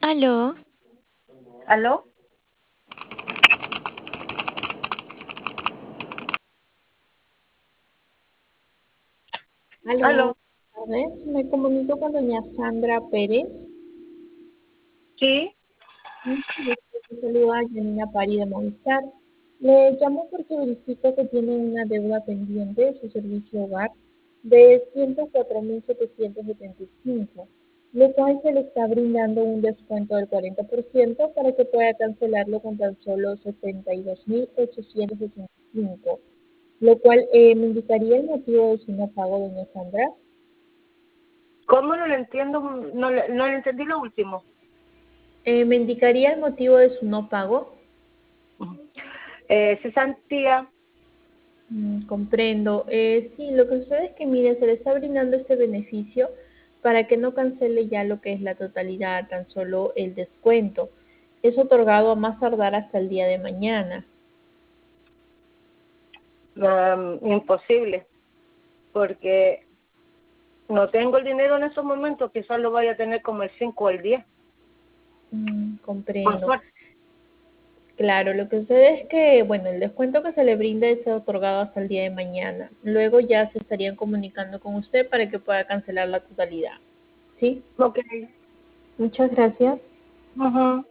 Aló, ¿Aló? Aló, ¿Aló? buenas tardes. Me comunico con doña Sandra Pérez. Sí. Me saluda Janina Pari de Movistar. Le llamo porque verifico que tiene una deuda pendiente de su servicio hogar de 104.775, lo cual se le está brindando un descuento del 40% para que pueda cancelarlo con tan solo 72.865, lo cual me indicaría el motivo de su no pago, doña Sandra. ¿Cómo no lo entiendo? No le entendí lo último. ¿Me indicaría el motivo de su no pago? Cesantía. Comprendo. Sí, lo que sucede es que, mire, se le está brindando este beneficio para que no cancele ya lo que es la totalidad, tan solo el descuento. Es otorgado a más tardar hasta el día de mañana. Imposible, porque no tengo el dinero en esos momentos, quizás lo vaya a tener como el 5 o el 10, con Comprendo. suerte. Claro, lo que sucede es que, bueno, el descuento que se le brinda es otorgado hasta el día de mañana. Luego ya se estarían comunicando con usted para que pueda cancelar la totalidad. ¿Sí? Ok. Muchas gracias. Ujú.